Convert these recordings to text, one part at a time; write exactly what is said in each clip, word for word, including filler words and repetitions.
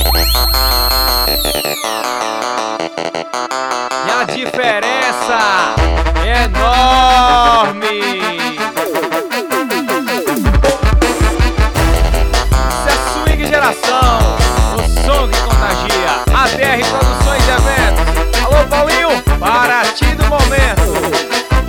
E a diferença é enorme. Isso é Swing Geração, o som que contagia. A D R Produções e Eventos. Alô, Paulinho, para ti do momento.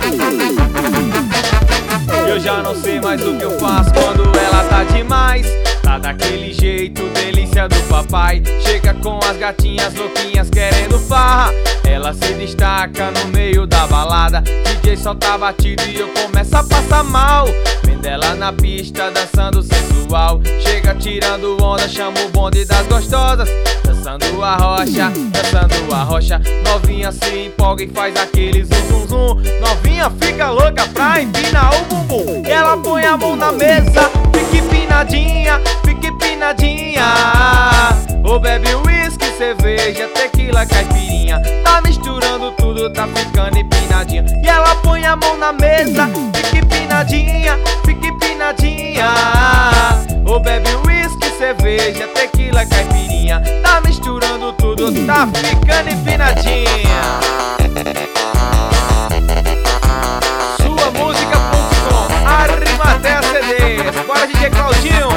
Eu já não sei mais o que eu faço quando ela tá demais. Tá daquele jeito, delícia do papai. Chega com as gatinhas louquinhas querendo farra. Ela se destaca no meio da balada. D J solta batido e eu começo a passar mal. Vendo ela na pista dançando sensual. Chega tirando onda, chama o bonde das gostosas. Dançando a rocha, dançando a rocha. Novinha se empolga e faz aquele zum zum zum. Novinha fica louca pra empinar o bumbum. E ela põe a mão na mesa, fica empinadinha, fica empinadinha. Ou bebe uísque, cerveja, tequila, caipirinha. Tá misturando tudo, tá ficando empinadinha. E ela põe a mão na mesa, fica empinadinha, fica empinadinha. Ou bebe uísque, cerveja, tequila, caipirinha. Tá misturando tudo, tá ficando empinadinha. Sua música ponto com, Arimatea C Ds. Bora, D J Claudinho.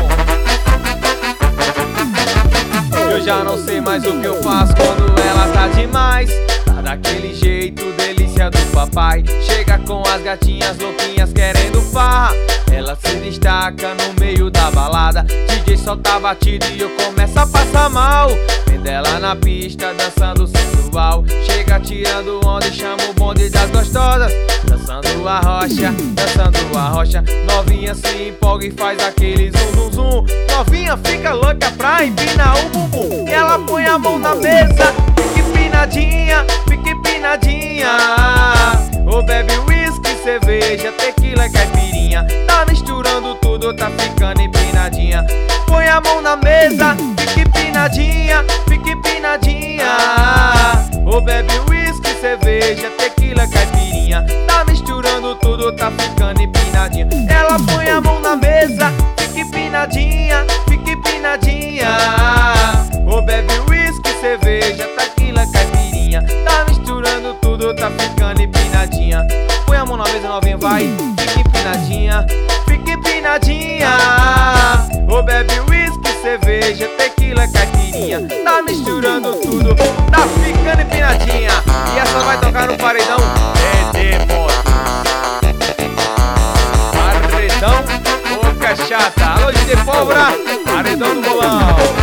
Eu já não sei mais o que eu faço quando ela tá demais. Tá daquele jeito, delícia do papai. Chega com as gatinhas louquinhas querendo farra. Ela se destaca no meio da balada. D J solta batido e eu começo a passar mal. Vendo ela na pista dançando sensual. Chega tirando onda e chama o bonde das gostosas. Dançando a rocha, dançando a rocha. Novinha se empolga e faz aquele zum zum zum. Novinha fica louca pra empinar o bumbum. E ela põe a mão na mesa, fica empinadinha, fica empinadinha. Ou bebe uísque, cerveja, tequila, caipirinha. Tá misturando tudo, tá ficando empinadinha. Põe a mão na mesa, fica empinadinha, fica empinadinha. Ou bebe uísque, cerveja, tequila, caipirinha. Tá misturando tudo, tá ficando empinadinha. Ela põe a mão na mesa, fica empinadinha, fica empinadinha. Ou bebe uísque, cerveja, tequila, caipirinha. Tá misturando tudo, tá ficando empinadinha. Põe a mão na mesa, novinha, vai, fica empinadinha, fica empinadinha. Ou bebe uísque, cerveja, tequila, caipirinha. Tá misturando tudo, tá ficando empinadinha. E essa vai tocar no paredão é depois. Paredão, boca chata. Alô, D J Pólvora, paredão do bolão.